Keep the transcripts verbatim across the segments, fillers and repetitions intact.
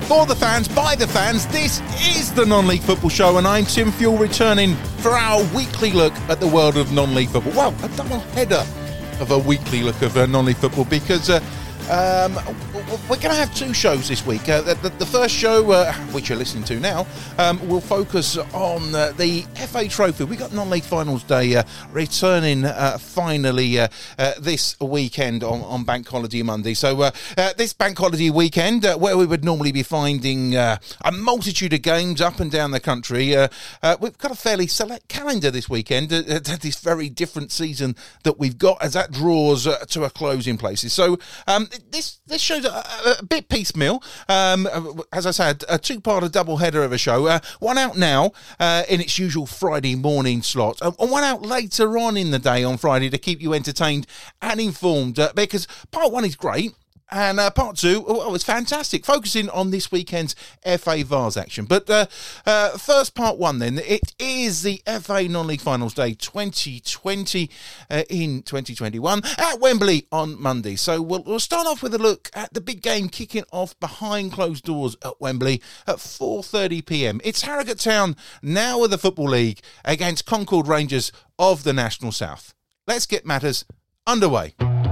For the fans, by the fans, this is the Non-League Football Show, and I'm Tim Fuel, returning for our weekly look at the world of non-league football. Well, a double header of a weekly look of uh, non-league football, because uh, um, we're going to have two shows this week. Uh, the, the first show, uh, which you're listening to now, um, will focus on uh, the F A Trophy. We got non-league finals day uh, returning uh, finally uh, uh, this weekend on, on Bank Holiday Monday. So uh, uh, this Bank Holiday weekend, uh, where we would normally be finding uh, a multitude of games up and down the country, uh, uh, we've got a fairly select calendar this weekend. Uh, uh, this very different season that we've got as that draws uh, to a close in places. So um, this this show's a, a bit piecemeal. Um, as I said, a two-parter double-header of a show. Uh, one out now uh, in its usual Friday morning slot, uh, and one out later on in the day on Friday to keep you entertained and informed, uh, because part one is great. And uh, part two, oh, it's fantastic, focusing on this weekend's F A Vase action. But uh, uh, first part one then, it is the F A Non-League Finals Day twenty twenty uh, in twenty twenty-one at Wembley on Monday. So we'll, we'll start off with a look at the big game kicking off behind closed doors at Wembley at four thirty p.m. It's Harrogate Town, now of the Football League, against Concord Rangers of the National South. Let's get matters underway.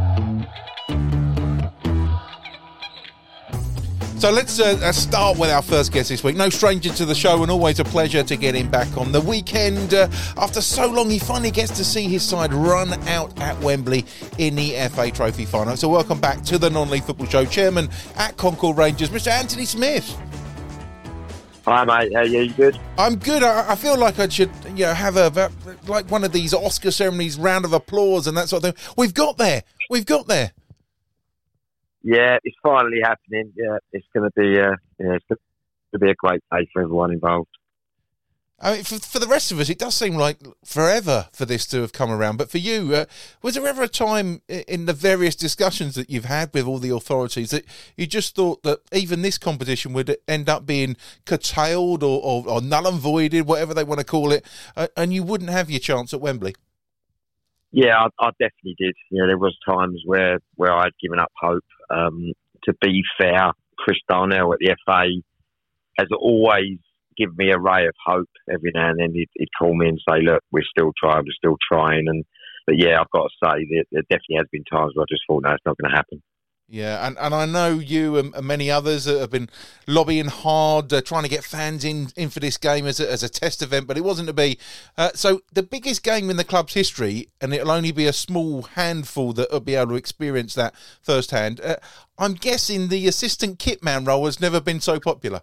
So let's uh, start with our first guest this week. No stranger to the show, and always a pleasure to get him back on the weekend. Uh, after so long, he finally gets to see his side run out at Wembley in the F A Trophy final. So welcome back to the Non-League Football Show, Chairman at Concord Rangers, Mister Anthony Smith. Hi, mate. How are you? You good? I'm good. I, I feel like I should, you know, have a like one of these Oscar ceremonies, round of applause and that sort of thing. We've got there. We've got there. Yeah, it's finally happening. Yeah, it's going to be, uh, yeah, it's going to be a great day for everyone involved. I mean, for, for the rest of us, it does seem like forever for this to have come around. But for you, uh, was there ever a time in the various discussions that you've had with all the authorities that you just thought that even this competition would end up being curtailed or, or, or null and voided, whatever they want to call it, uh, and you wouldn't have your chance at Wembley? Yeah, I, I definitely did. You know, there was times where, where I'd given up hope. Um, to be fair, Chris Darnell at the F A has always given me a ray of hope. Every now and then he'd, he'd call me and say, look, we're still trying, we're still trying. And But yeah, I've got to say, there, there definitely has been times where I just thought, no, it's not going to happen. Yeah, and, and I know you and, and many others have been lobbying hard, uh, trying to get fans in, in for this game as a, as a test event, but it wasn't to be. Uh, so the biggest game in the club's history, and it'll only be a small handful that will be able to experience that firsthand. Uh, I'm guessing the assistant kitman role has never been so popular.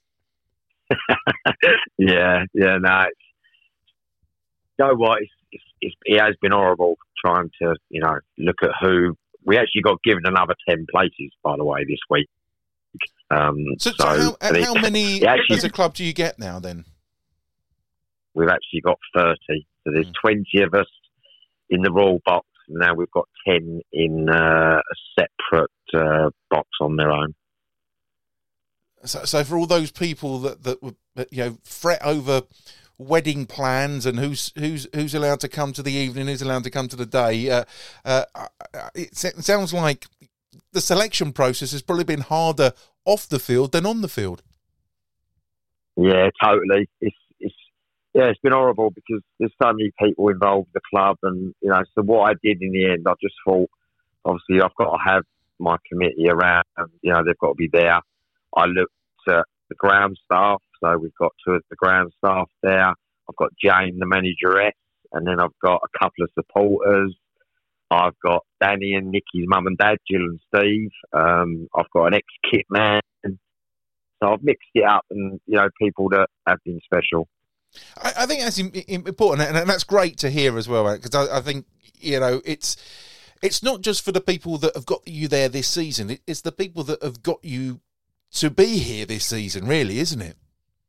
yeah, yeah, no. It's, you know what? It's, it's, it's, it has been horrible trying to, you know, look at who. We actually got given another ten places, by the way, this week. Um, so, so, so how, it, how many actually, as a club do you get now, then? We've actually got thirty. So there's mm. twenty of us in the Royal box. And now we've got ten in uh, a separate uh, box on their own. So, so for all those people that, that, that you know, fret over wedding plans and who's who's who's allowed to come to the evening, who's allowed to come to the day. Uh, uh, it sounds like the selection process has probably been harder off the field than on the field. Yeah, totally. It's it's yeah, it's been horrible because there's so many people involved with the club, and you know. So what I did in the end, I just thought, obviously, I've got to have my committee around. You know, they've got to be there. I looked at the ground staff. So we've got two of the ground staff there. I've got Jane, the manageress, and then I've got a couple of supporters. I've got Danny and Nikki's mum and dad, Jill and Steve. Um, I've got an ex-kit man. So I've mixed it up and, you know, people that have been special. I, I think that's important, and that's great to hear as well, because I, I think, you know, it's it's not just for the people that have got you there this season. It's the people that have got you to be here this season, really, isn't it?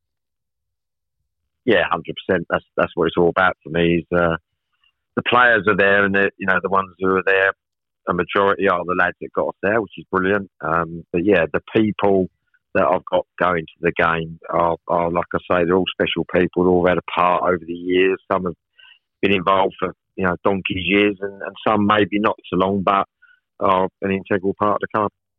Yeah, one hundred percent. That's that's what it's all about for me. Is uh, the players are there, and you know the ones who are there. A majority are the lads that got us there, which is brilliant. Um, but yeah, the people that I've got going to the game are, are, like I say, they're all special people. They've all had a part over the years. Some have been involved for you know donkey's years, and, and some maybe not so long, but are an integral part of the club.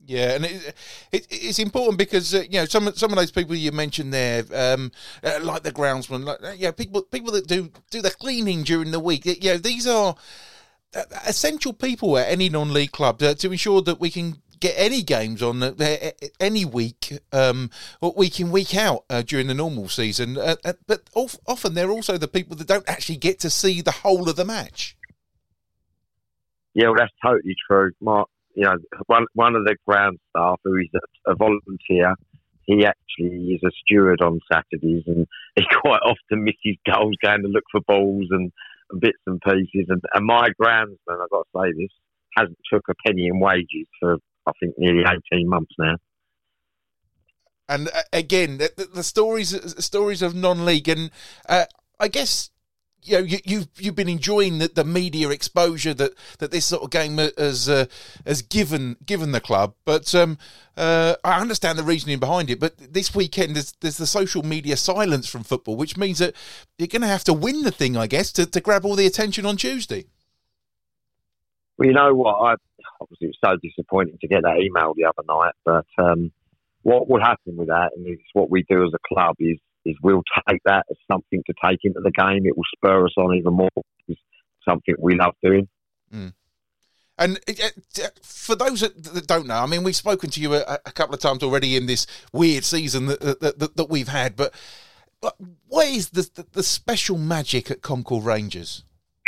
Yeah, and it, it, it's important because uh, you know some some of those people you mentioned there, um, uh, like the groundsman, like uh, yeah, people people that do do the cleaning during the week. You know, these are uh, essential people at any non-league club uh, to ensure that we can get any games on uh, any week, um, or week in week out uh, during the normal season. Uh, uh, but of, often they're also the people that don't actually get to see the whole of the match. Yeah, well, that's totally true, Mark. You know, one one of the ground staff who is a, a volunteer, he actually is a steward on Saturdays, and he quite often misses goals going to look for balls and, and bits and pieces. And, and my groundsman, I've got to say this, hasn't took a penny in wages for, I think, nearly eighteen months now. And uh, again, the, the stories stories of non-league, and uh, I guess, you know, you, you've you've been enjoying the, the media exposure that, that this sort of game has uh, has given given the club. But um, uh, I understand the reasoning behind it. But this weekend, there's, there's the social media silence from football, which means that you're going to have to win the thing, I guess, to, to grab all the attention on Tuesday. Well, you know what? I obviously it was so disappointing to get that email the other night. But um, what will happen with that, and it's what we do as a club, is. is we'll take that as something to take into the game. It will spur us on even more. It's something we love doing. Mm. And uh, for those that, that don't know, I mean, we've spoken to you a, a couple of times already in this weird season that that, that, that we've had, but, but what is the, the, the special magic at Concord Rangers?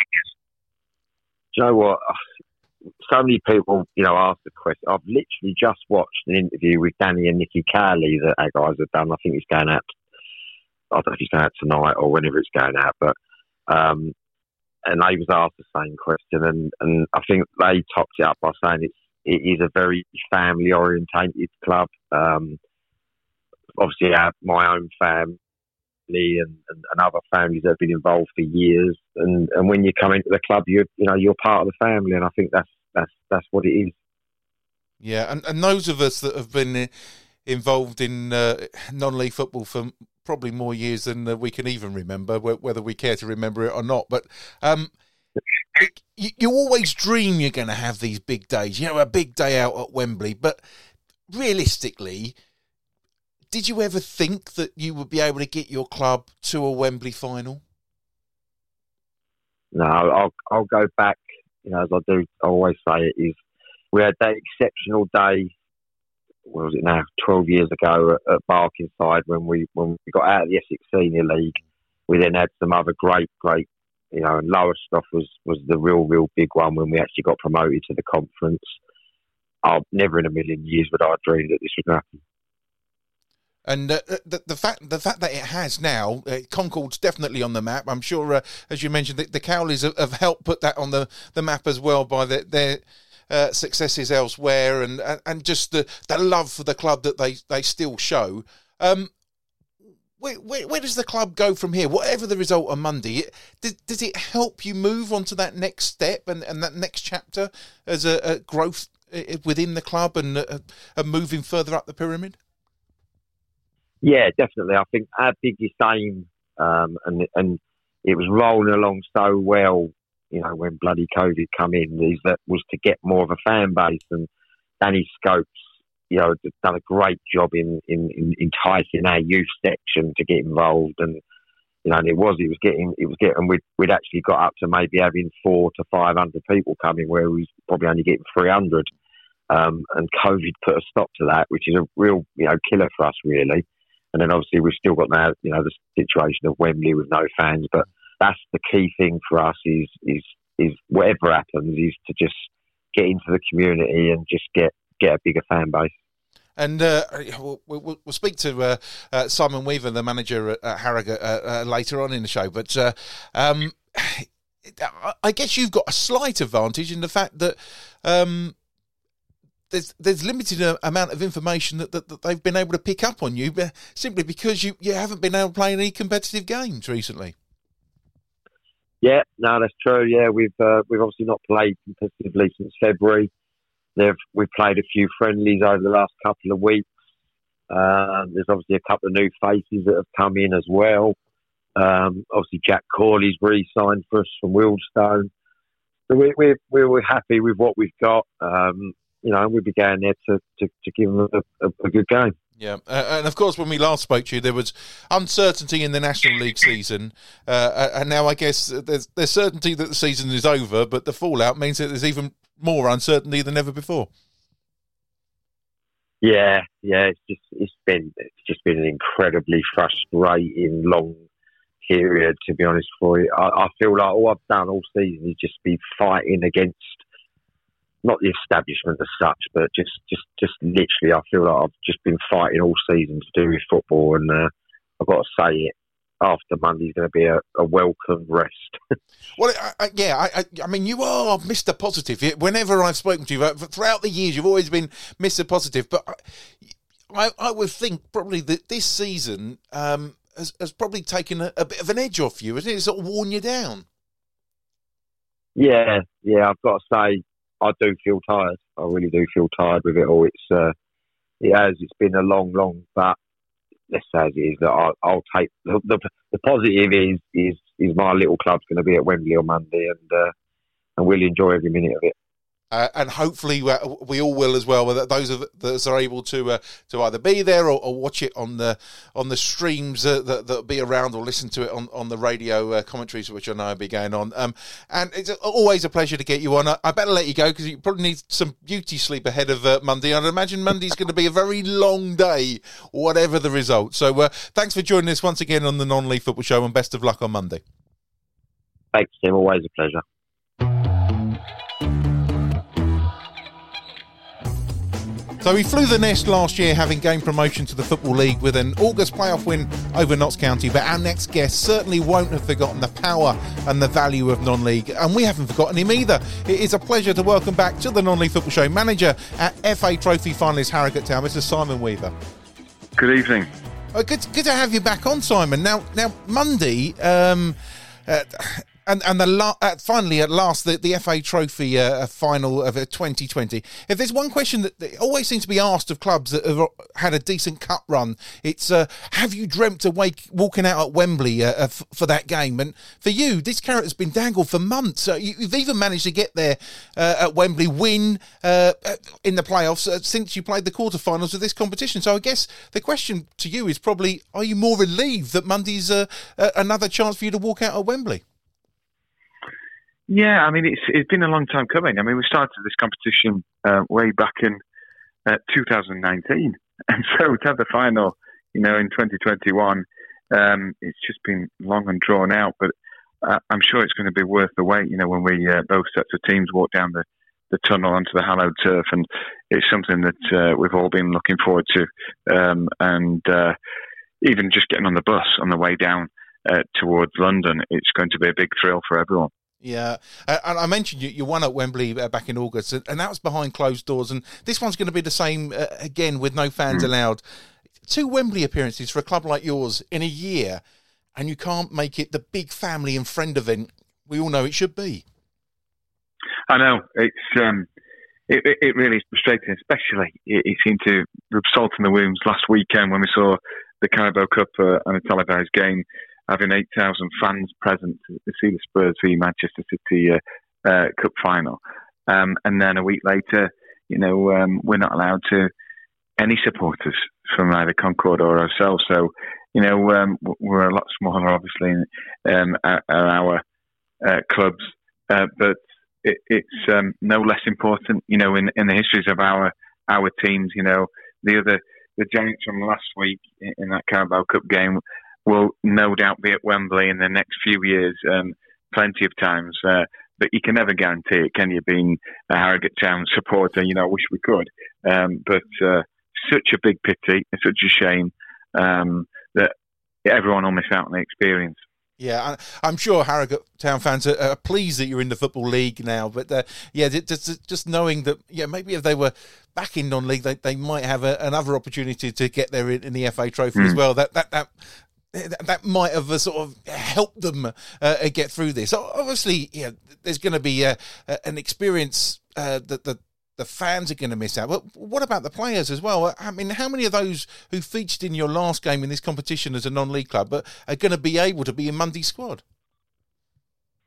Do you know what? So many people, you know, ask the question. I've literally just watched an interview with Danny and Nicky Cowley that our guys have done. I think it's going out I don't know if it's going out tonight or whenever it's going out, but um, and they was asked the same question, and, and I think they topped it up by saying it's it is a very family orientated club. Um, obviously, I have my own family and, and, and other families that have been involved for years, and, and when you come into the club, you you know you're part of the family, and I think that's that's that's what it is. Yeah, and, and those of us that have been involved in uh, non-league football for probably more years than uh, we can even remember, whether we care to remember it or not. But um, you, you always dream you're going to have these big days, you know, a big day out at Wembley. But realistically, did you ever think that you would be able to get your club to a Wembley final? No, I'll, I'll go back, you know, as I do I always say it is, we had that exceptional day, what was it now, twelve years ago at, at Barkingside when we when we got out of the Essex Senior League. We then had some other great, great, you know, and Lowestoft was, was the real, real big one when we actually got promoted to the conference. I'll never in a million years would I dream that this would happen. And uh, the, the fact the fact that it has now, uh, Concord's definitely on the map. I'm sure, uh, as you mentioned, the, the Cowleys have, have helped put that on the, the map as well by the, their uh, successes elsewhere, and and just the, the love for the club that they, they still show. Um, where, where, where does the club go from here? Whatever the result on Monday, it, does, does it help you move on to that next step and, and that next chapter as a, a growth within the club and, uh, and moving further up the pyramid? Yeah, definitely. I think our biggest aim, um, and and it was rolling along so well, you know, when bloody COVID come in, is that was to get more of a fan base. And Danny Scopes, you know, done a great job in, in, in enticing our youth section to get involved. And you know, and it was it was getting it was getting we'd we'd actually got up to maybe having four to five hundred people coming, where we was probably only getting three hundred. Um, and COVID put a stop to that, which is a real, you know, killer for us, really. And then obviously we've still got now, you know, the situation of Wembley with no fans. But that's the key thing for us is is is whatever happens is to just get into the community and just get, get a bigger fan base. And uh, we'll, we'll, we'll speak to uh, uh, Simon Weaver, the manager at, at Harrogate, uh, uh, later on in the show. But uh, um, I guess you've got a slight advantage in the fact that um, There's, there's limited amount of information that, that, that they've been able to pick up on you, simply because you, you haven't been able to play any competitive games recently. Yeah, no, that's true. Yeah, we've uh, we've obviously not played competitively since February. They've we've played a few friendlies over the last couple of weeks. Uh, there's obviously a couple of new faces that have come in as well. Um, obviously, Jack Corley's re-signed for us from Wealdstone. So we, we're we're happy with what we've got. Um, you know, we'd be going there to, to, to give them a, a, a good game. Yeah, uh, and of course, when we last spoke to you, there was uncertainty in the National League season, uh, and now I guess there's there's certainty that the season is over, but the fallout means that there's even more uncertainty than ever before. Yeah, yeah, it's just it's been it's just been an incredibly frustrating long period, to be honest for you. I, I feel like all I've done all season is just be fighting against not the establishment as such, but just, just, just literally, I feel like I've just been fighting all season to do with football, and uh, I've got to say it. After Monday's going to be a, a welcome rest. Well, I, I, yeah, I, I mean, you are Mister Positive. Whenever I've spoken to you throughout the years, you've always been Mister Positive. But I, I would think probably that this season um, has, has probably taken a, a bit of an edge off you, hasn't it? It's sort of worn you down. Yeah, yeah, I've got to say, I do feel tired. I really do feel tired with it all. It's uh, it has. It's been a long, long. But let's say it is that I'll, I'll take the, the the positive is is is my little club's going to be at Wembley on Monday, and uh, and we'll enjoy every minute of it. Uh, and hopefully uh, we all will as well. That those of that are able to uh, to either be there or, or watch it on the on the streams uh, that that'll be around, or listen to it on, on the radio uh, commentaries, which I know will be going on. Um, and it's always a pleasure to get you on. I, I better let you go because you probably need some beauty sleep ahead of uh, Monday. I'd imagine Monday's going to be a very long day, whatever the result. So uh, thanks for joining us once again on the Non-League Football Show, and best of luck on Monday. Thanks, Tim. Always a pleasure. So he flew the nest last year, having gained promotion to the Football League with an August playoff win over Notts County. But our next guest certainly won't have forgotten the power and the value of non-league. And we haven't forgotten him either. It is a pleasure to welcome back to the Non-League Football Show manager at F A Trophy finalist Harrogate Town, Mister Simon Weaver. Good evening. Uh, good, good to have you back on, Simon. Now, now Monday... Um, uh, And and the la- uh, finally, at last, the, the F A Trophy uh, final of uh, twenty twenty. If there's one question that, that always seems to be asked of clubs that have had a decent cup run, it's uh, have you dreamt of wake, walking out at Wembley uh, uh, f- for that game? And for you, this carrot has been dangled for months. Uh, you, you've even managed to get there uh, at Wembley, win uh, in the playoffs uh, since you played the quarterfinals of this competition. So I guess the question to you is probably, are you more relieved that Monday's uh, uh, another chance for you to walk out at Wembley? Yeah, I mean, it's it's been a long time coming. I mean, we started this competition uh, way back in uh, two thousand nineteen. And so to have the final, you know, in twenty twenty-one, um, it's just been long and drawn out. But uh, I'm sure it's going to be worth the wait, you know, when we, uh, both sets of teams walk down the, the tunnel onto the hallowed turf. And it's something that uh, we've all been looking forward to. Um, and uh, even just getting on the bus on the way down uh, towards London, it's going to be a big thrill for everyone. Yeah, uh, and I mentioned you, you won at Wembley uh, back in August, and that was behind closed doors, and this one's going to be the same uh, again with no fans mm. allowed. Two Wembley appearances for a club like yours in a year, and you can't make it the big family and friend event we all know it should be. I know, it's um, it, it really is frustrating, especially it, it seemed to rub salt in the wounds last weekend when we saw the Carabao Cup uh, and a televised game, having eight thousand fans present to see the Spurs v Manchester City uh, uh, Cup final. Um, and then a week later, you know, um, we're not allowed to any supporters from either Concord or ourselves. So, you know, um, we're a lot smaller, obviously, um, at, at our uh, clubs. Uh, but it, it's um, no less important, you know, in, in the histories of our our teams. You know, the other, the Giants from last week in, in that Carabao Cup game will no doubt be at Wembley in the next few years, um, plenty of times. Uh, but you can never guarantee it, can you, being a Harrogate Town supporter? You know, I wish we could. Um, but uh, such a big pity, it's such a shame um, that everyone will miss out on the experience. Yeah, I'm sure Harrogate Town fans are, are pleased that you're in the Football League now. But uh, yeah, just, just knowing that, yeah, maybe if they were back in non-league, they, they might have a, another opportunity to get there in, in the F A Trophy mm. as well. That that that. That might have uh, sort of helped them uh, get through this. So obviously, yeah, there's going to be uh, an experience uh, that the, the fans are going to miss out. But what about the players as well? I mean, how many of those who featured in your last game in this competition as a non-league club are going to be able to be in Monday's squad?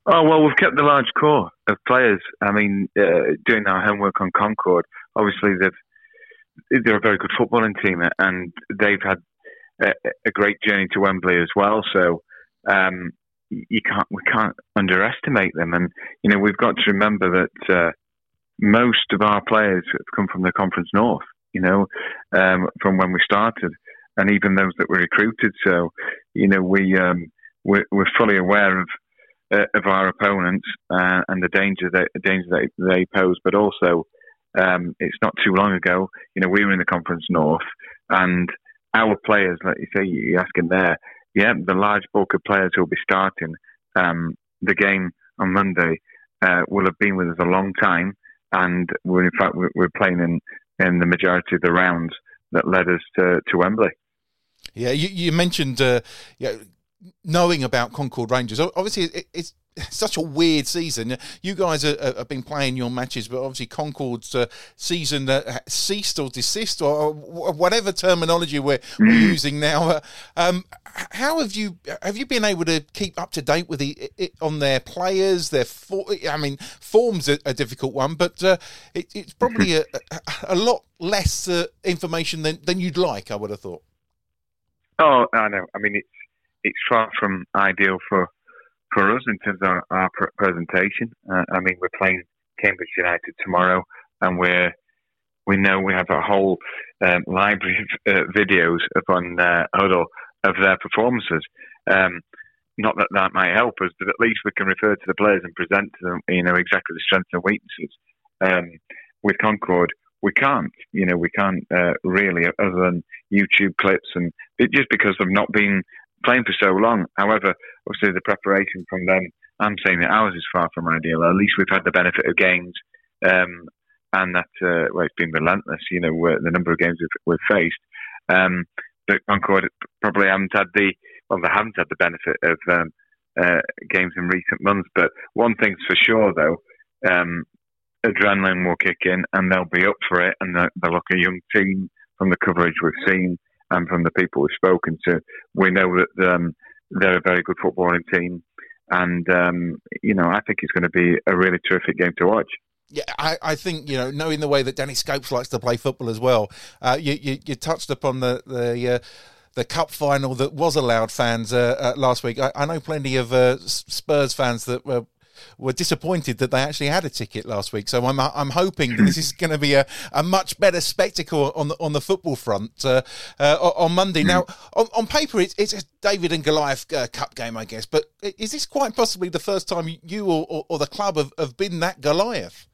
Oh, well, we've kept the large core of players. I mean, uh, doing our homework on Concord, obviously they've, they're a very good footballing team, and they've had a, a great journey to Wembley as well. So um, you can't, we can't underestimate them. And, you know, we've got to remember that uh, most of our players have come from the Conference North, you know, um, from when we started, and even those that were recruited. So, you know, we, um, we're, we're fully aware of Uh, of our opponents uh, and the danger that the danger that they pose, but also um, it's not too long ago. You know, we were in the Conference North, and our players, like you say, you're asking there, yeah, the large bulk of players who will be starting um, the game on Monday uh, will have been with us a long time, and we're in fact we're, we're playing in in the majority of the rounds that led us to, to Wembley. Yeah, you, you mentioned. Uh, yeah. Knowing about Concord Rangers, obviously it's such a weird season. You guys are, have been playing your matches, but obviously Concord's uh, season uh, ceased or desist, or whatever terminology we're, we're using now. Um, how have you have you been able to keep up to date with the it, on their players? Their for, I mean, form's a, a difficult one, but uh, it, it's probably a, a lot less uh, information than, than you'd like, I would have thought. Oh, I know. I mean, it's. It's far from ideal for for us in terms of our, our presentation. Uh, I mean, we're playing Cambridge United tomorrow, and we're we know we have a whole um, library of uh, videos upon uh, Huddle of their performances. Um, not that that might help us, but at least we can refer to the players and present to them, you know, exactly the strengths and weaknesses. Um, with Concord, we can't. You know, we can't uh, really, other than YouTube clips, and it, just because they've not been playing for so long. However, obviously the preparation from them, I'm saying that ours is far from ideal. At least we've had the benefit of games, um, and that uh, well, it's been relentless. You know, the number of games we've, we've faced. Um, but Concord probably haven't had the well, they haven't had the benefit of um, uh, games in recent months. But one thing's for sure, though, um, adrenaline will kick in, and they'll be up for it, and they'll look a young team from the coverage we've seen. And from the people we've spoken to, we know that um, they're a very good footballing team. And, um, you know, I think it's going to be a really terrific game to watch. Yeah, I, I think, you know, knowing the way that Danny Scopes likes to play football as well, uh, you, you, you touched upon the the, uh, the cup final that was allowed fans uh, uh, last week. I, I know plenty of uh, Spurs fans that were were disappointed that they actually had a ticket last week. So I'm I'm hoping that this is going to be a, a much better spectacle on the on the football front uh, uh, on Monday. Now, on, on paper, it's, it's a David and Goliath uh, Cup game, I guess. But is this quite possibly the first time you or, or, or the club have, have been that Goliath?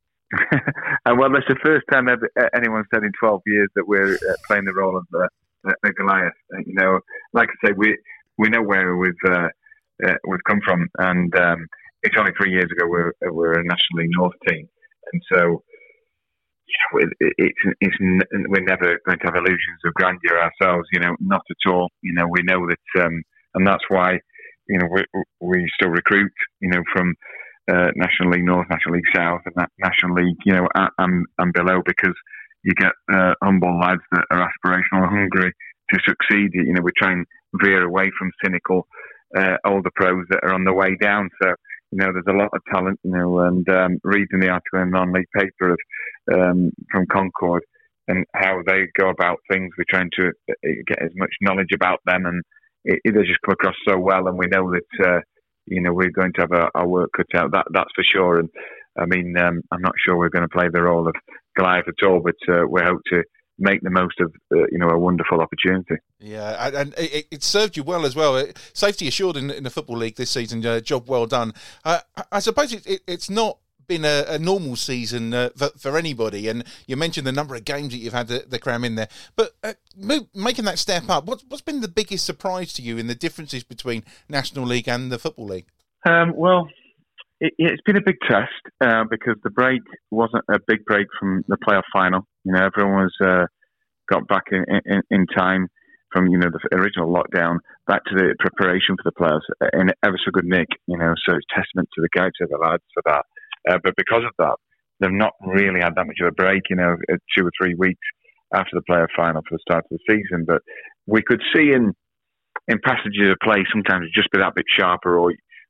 Well, that's the first time ever, anyone said in twelve years that we're uh, playing the role of the, the Goliath. You know, like I say, we we know where we've uh, uh, we've come from, and um, it's only three years ago we we're, we're a National League North team, and so yeah, it, it's it's we're never going to have illusions of grandeur ourselves. You know, not at all. You know, we know that, um, and that's why you know we we still recruit. You know, from uh, National League North, National League South, and that National League, you know, and, and below, because you get uh, humble lads that are aspirational and hungry to succeed. You know, we try and veer away from cynical uh, older pros that are on the way down. So, you know, there's a lot of talent, you know, and um, reading the article in the non-league paper of, um, from Concord and how they go about things, we're trying to get as much knowledge about them, and it, it, they just come across so well, and we know that, uh, you know, we're going to have our, our work cut out, that, that's for sure. And I mean, um, I'm not sure we're going to play the role of Goliath at all, but uh, we hope to make the most of, uh, you know, a wonderful opportunity. Yeah, and it, it served you well as well. Safety assured in, in the Football League this season, uh, job well done. Uh, I suppose it, it, it's not been a, a normal season uh, for, for anybody, and you mentioned the number of games that you've had to, to cram in there, but uh, move, making that step up, what's, what's been the biggest surprise to you in the differences between National League and the Football League? Um, well, it, it's been a big test uh, because the break wasn't a big break from the playoff final. You know, everyone was uh, got back in, in, in time from, you know, the original lockdown back to the preparation for the players in ever so good nick. You know, so it's testament to the guys of the lads for that. Uh, but because of that, they've not really had that much of a break, you know, two or three weeks after the playoff final for the start of the season. But we could see in in passages of play sometimes just be that bit sharper, or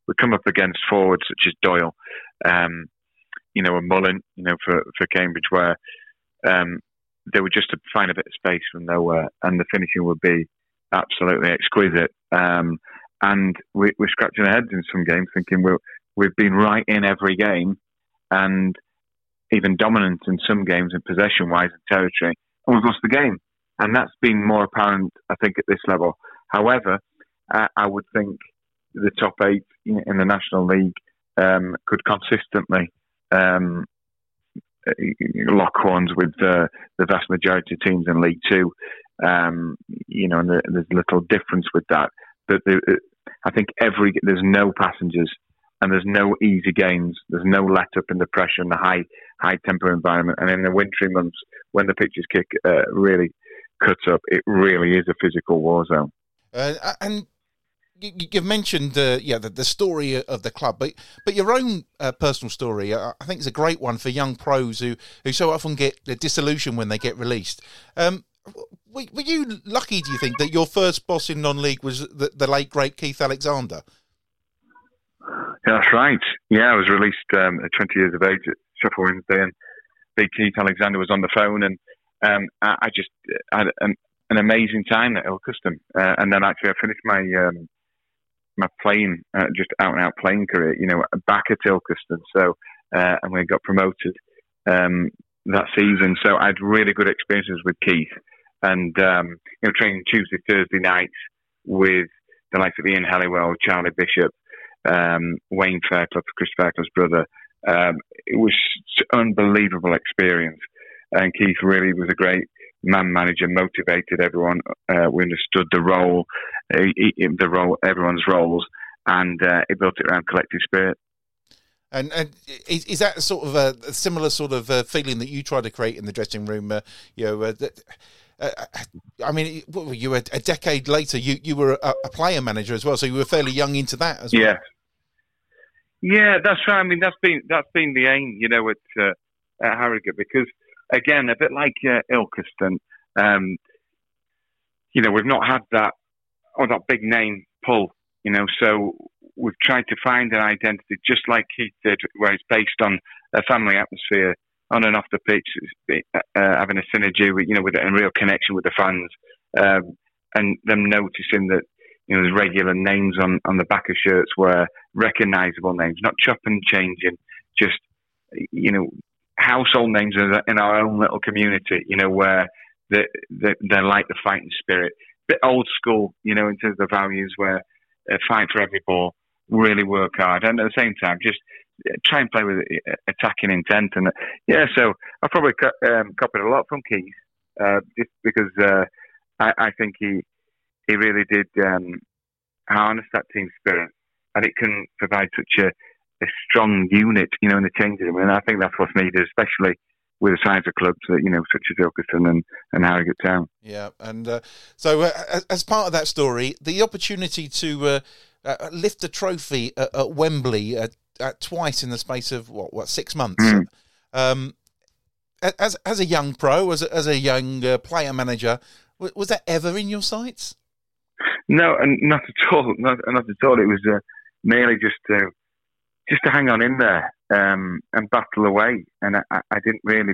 we come up against forwards such as Doyle, um, you know, and Mullen, you know, for, for Cambridge, where um, they were just to find a bit of space from nowhere, and the finishing would be absolutely exquisite. Um, and we, we're scratching our heads in some games, thinking we're, we've been right in every game, and even dominant in some games in possession-wise and territory, and we've lost the game. And that's been more apparent, I think, at this level. However, uh, I would think the top eight in the National League um, could consistently um, lock horns with uh, the vast majority of teams in League Two. Um, you know, and the, there's little difference with that. But the, I think every there's no passengers and there's no easy games. There's no let up in the pressure and the high high tempo environment. And in the wintry months, when the pitches kick uh, really cuts up, it really is a physical war zone. Uh, and you've mentioned uh, yeah the, the story of the club, but but your own uh, personal story, uh, I think, is a great one for young pros who, who so often get disillusioned when they get released. Um, were, were you lucky, do you think, that your first boss in non-league was the, the late great Keith Alexander? Yeah, that's right. Yeah, I was released um, at twenty years of age at Sheffield Wednesday, and big Keith Alexander was on the phone, and um, I, I just had an, an amazing time at Ilkeston, uh, and then actually I finished my um, my playing, uh, just out and out playing career, you know, back at Ilkeston. So, uh, and we got promoted um, that season. So I had really good experiences with Keith, and um, you know, training Tuesday, Thursday nights with the likes of Ian Helliwell, Charlie Bishop, um, Wayne Fairclough, Chris Fairclough's brother. Um, it was an unbelievable experience, and Keith really was a great man manager, motivated everyone. Uh, we understood the role, uh, the role, everyone's roles, and uh, it built it around collective spirit. And, and is, is that sort of a, a similar sort of uh, feeling that you try to create in the dressing room? Uh, you know, uh, that, uh, I mean, what were you a, a decade later? You you were a, a player manager as well, so you were fairly young into that as well. Yeah, yeah, that's right. I mean, that's been that's been the aim, you know, at, uh, at Harrogate, because again, a bit like uh, Ilkeston, um, you know, we've not had that or that big name pull, you know, so we've tried to find an identity just like Keith did, where it's based on a family atmosphere on and off the pitch, uh, having a synergy with, you know, with a real connection with the fans, um, and them noticing that, you know, there's regular names on, on the back of shirts were recognisable names, not chop and changing, just, you know, household names in our own little community, you know, where they, they, they're like the fighting spirit. Bit old school, you know, in terms of the values, where uh, fight for every ball, really work hard, and at the same time, just try and play with attacking intent. And yeah, so I probably um, copied a lot from Keith, uh, just because uh, I, I think he he really did um, harness that team spirit, and it can provide such a, a strong unit, you know, in the changing room. And I think that's what's needed, especially with the size of clubs that, you know, such as Ilkeston and, and Harrogate Town. Yeah, and uh, so uh, as part of that story, the opportunity to uh, uh, lift a trophy at, at Wembley uh, uh, twice in the space of what, what six months. Mm. Um, as as a young pro, as a, as a young uh, player manager, was, was that ever in your sights? No, and not at all. Not, not at all. It was uh, merely just to just to hang on in there um, and battle away. And I, I didn't really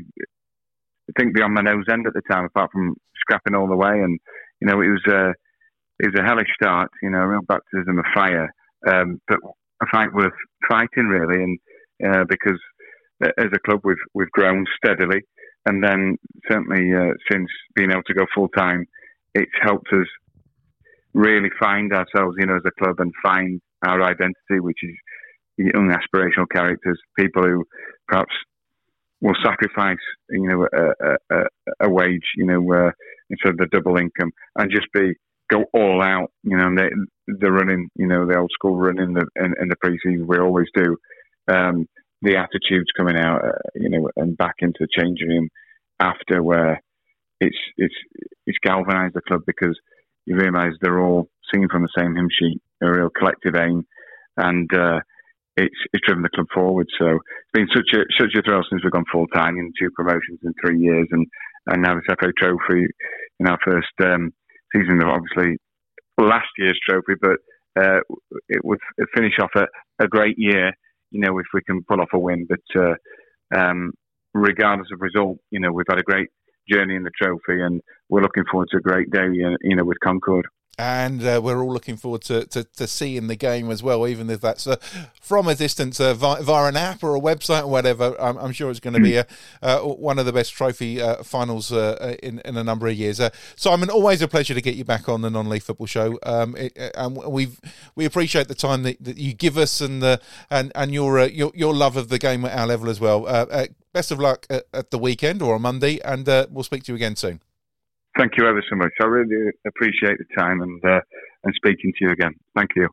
think beyond my nose end at the time, apart from scrapping all the way. And you know, it was a it was a hellish start. You know, a real baptism of fire, um, but a fight worth fighting, really. And uh, because as a club, we've we've grown steadily, and then certainly uh, since being able to go full time, it's helped us really find ourselves, you know, as a club, and find our identity, which is young aspirational characters, people who perhaps will sacrifice, you know, a, a, a wage, you know, uh, instead of the double income, and just be go all out, you know. And they, the running, you know, the old school running the in, in the pre-season, we always do. Um, the attitudes coming out, uh, you know, and back into the changing room after, where it's it's it's galvanised the club, because you realise they're all singing from the same hymn sheet, a real collective aim, and uh, it's it's driven the club forward. So it's been such a such a thrill since we've gone full time, in two promotions in three years, and, and now this F A Trophy in our first um, season of obviously last year's trophy, but uh, it would finish off a, a great year, you know, if we can pull off a win. But uh, um, regardless of result, you know, we've had a great journey in the trophy, and we're looking forward to a great day, you know, with Concord. And uh, we're all looking forward to, to, to seeing the game as well, even if that's uh, from a distance uh, via, via an app or a website or whatever. I'm, I'm sure it's going to be a, uh, one of the best trophy uh, finals uh, in, in a number of years. Uh, Simon, always a pleasure to get you back on the Non-League Football Show. Um, it, and we we appreciate the time that, that you give us and the and and your uh, your your love of the game at our level as well. Uh, uh, best of luck at, at the weekend or on Monday, and uh, we'll speak to you again soon. Thank you ever so much. I really appreciate the time and uh, and speaking to you again. Thank you.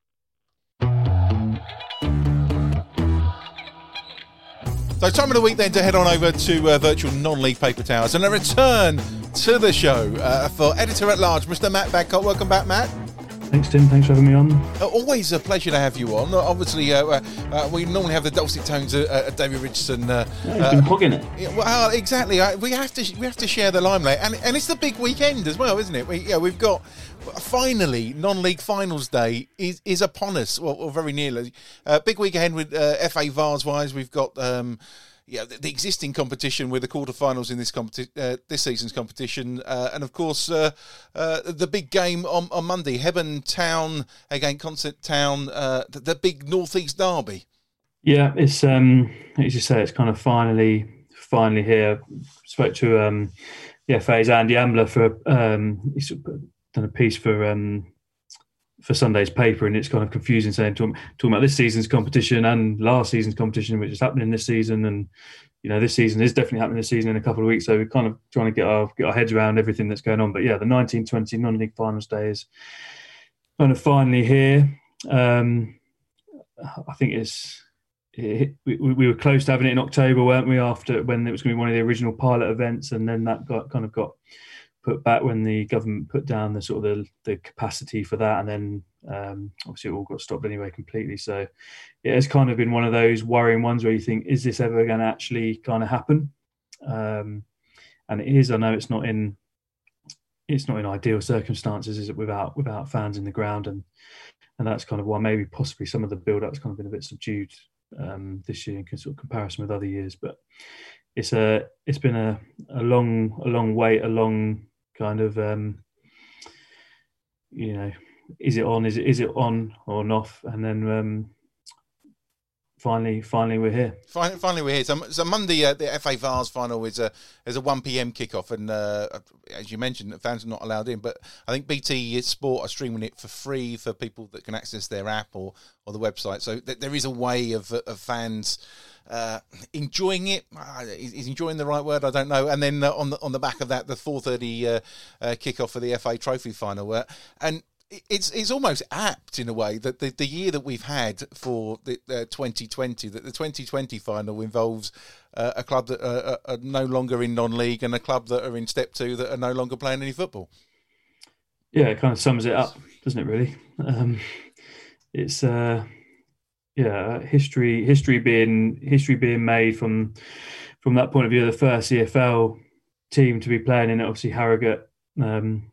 So time of the week then to head on over to uh, Virtual Non-League Paper Towers and a return to the show uh, for Editor-at-Large, Mister Matt Badcock. Welcome back, Matt. Thanks, Tim. Thanks for having me on. Uh, always a pleasure to have you on. Uh, obviously, uh, uh, we normally have the dulcet tones of uh, David Richardson. Uh, yeah, he's been hogging it. Yeah, well, exactly. Uh, we have to we have to share the limelight, and and it's the big weekend as well, isn't it? We, yeah, we've got finally non-league finals day is is upon us, or, or very nearly. Uh, big weekend with uh, F A Vars wise. We've got. Um, Yeah, the, the existing competition with the quarterfinals in this competi- uh, this season's competition, uh, and of course uh, uh, the big game on, on Monday, Hebburn Town against Consett Town, uh, the, the big Northeast derby. Yeah, it's um, as you say, it's kind of finally, finally here. Spoke to um, the F A's Andy Ambler for um, he's done a piece for. Um, for Sunday's paper, and it's kind of confusing saying talking, talking about this season's competition and last season's competition, which is happening this season, and you know this season is definitely happening this season in a couple of weeks. So we're kind of trying to get our get our heads around everything that's going on. But yeah, the nineteen twenty non-league finals day is kind of finally here. Um, I think it's it, we, we were close to having it in October, weren't we? After when it was going to be one of the original pilot events, and then that got kind of got. put back when the government put down the sort of the, the capacity for that, and then um, obviously it all got stopped anyway completely. So it has kind of been one of those worrying ones where you think, is this ever going to actually kind of happen? Um, and it is. I know it's not in it's not in ideal circumstances, is it, without without fans in the ground, and and that's kind of why maybe possibly some of the build-up's kind of been a bit subdued um, this year in sort of comparison with other years. But it's a it's been a, a long a long wait, a long kind of um, you know, is it on? Is it is it on or off? And then um, finally, finally we're here. Finally, finally we're here. So, so Monday, uh, the F A Vars final is a is a one p.m. kickoff, and uh, as you mentioned, the fans are not allowed in. But I think B T Sport are streaming it for free for people that can access their app or, or the website. So th- there is a way of of fans. Uh, enjoying it uh, is, is enjoying the right word? I don't know. And then uh, on the on the back of that, the four thirty uh, uh, kickoff for the F A Trophy final, uh, and it's it's almost apt in a way that the, the year that we've had for the uh, twenty twenty, that the twenty twenty final involves uh, a club that are, are no longer in non-league and a club that are in step two that are no longer playing any football. Yeah, it kind of sums it up, doesn't it? Really, um, it's. Uh... Yeah, history history being history being made from from that point of view. The first E F L team to be playing in it, obviously Harrogate um,